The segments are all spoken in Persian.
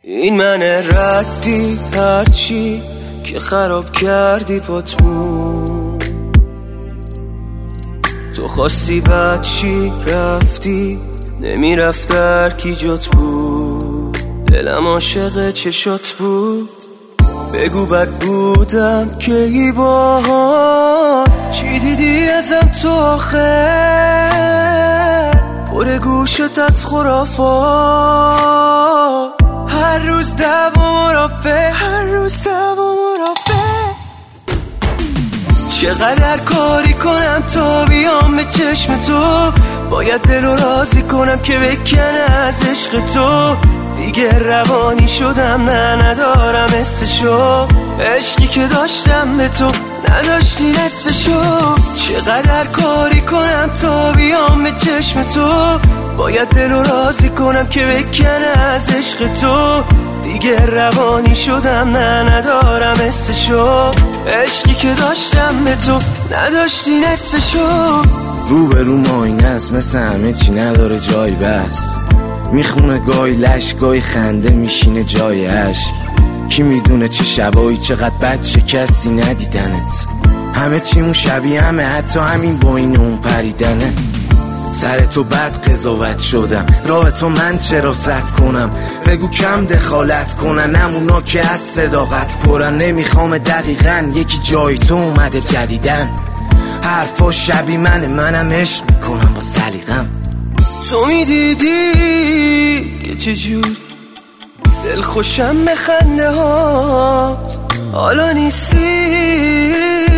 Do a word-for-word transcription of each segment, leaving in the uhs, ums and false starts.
این من ردی هرچی که خراب کردی پاتمون، تو خواستی بد چی رفتی نمیرفت در کی جات بود، دلم عاشق چشات بود. بگو بد بودم که ای باها چی دیدی ازم تو آخه، پر گوشت از خرافات، هر روز دعوا مرافع، هر روز دعوا مرافع. چقدر کاری کنم تا بیام به چشم تو، باید دل رو راضی کنم که بکنه از عشق تو. دیگه روانی شدم نه ندارم حسشو، عشقی که داشتم به تو نداشتی نصفشو. چقدر کاری کنم تا بیام به چشم تو، باید دل رو راضی کنم که بکنه از عشق تو. دیگه روانی شدم نه ندارم حسشو، عشقی که داشتم به تو نداشتی نصفشو. رو به رو ماینه است مثل همه چی نداره جای بس، میخونه گای لش گای خنده میشینه جای عشق. کی میدونه چه شبایی چقدر بد شکستی ندیدنت، همه چیمون شبیه همه حتی همین با این اون پریدنه. سر تو بد قضاوت شدم، راه تو من چرا زد کنم، بگو کم دخالت کنن همونا که از صداقت پرن. نمیخوام دقیقا یکی جای تو اومده جدیدن، حرفا شبیه منه منم عشق میکنم با سلیقم. تو میدیدی که چجور دل خوشم به خنده هات، حالا نیستی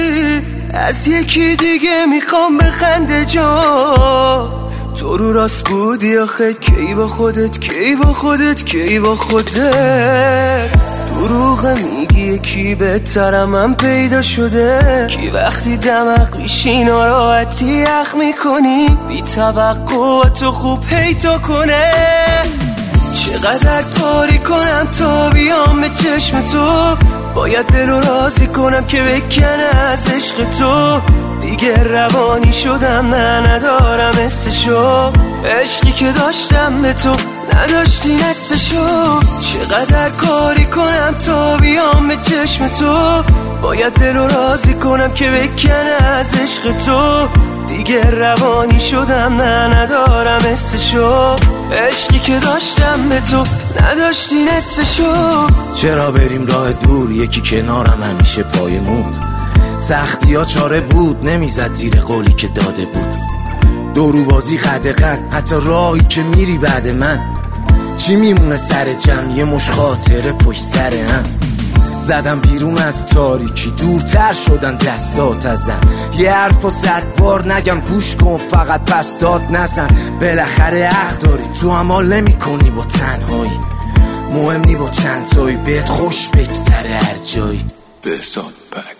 از یکی دیگه میخوام بخنده جا. تو رو راست بودی آخه کی با خودت، کی با خودت، کی با خودت. دروغ میگی یکی بهترم من پیدا شده، کی وقتی دمق میشی ناراحتی یخ میکنی، بی توقع تو خوب پیدا کنه. چقدر کاری کنم تا بیام به چشم تو، باید دل رو راضی کنم که بکنه از عشق تو. دیگه روانی شدم نه ندارم حسشو، عشقی که داشتم به تو نداشتی نصفشو. چقدر کاری کنم تا بیام به چشم تو، باید دل رو راضی کنم که بکنه از عشق تو. دیگه روانی شدم نه ندارم حسشو، عشقی که داشتم به تو نداشتی نصفشو. چرا بریم راه دور یکی کنارم همیشه پایمون، سختی ها چاره بود نمیزد زیر قولی که داده بود. دورو بازی قدقن حتی راهی که میری بعد من، چی میمونه سر جمع یه مش خاطره پشت سر هم. زدم بیرون از تاریکی دورتر شدن دستات ازم، یه حرف و صد بار نگم گوش کن فقط پس داد نزن. بالاخره حق داری تو عمال نمی کنی با تنهایی، مهم نی با چند تایی بهت خوش بگذره هر جایی. بهزاد بک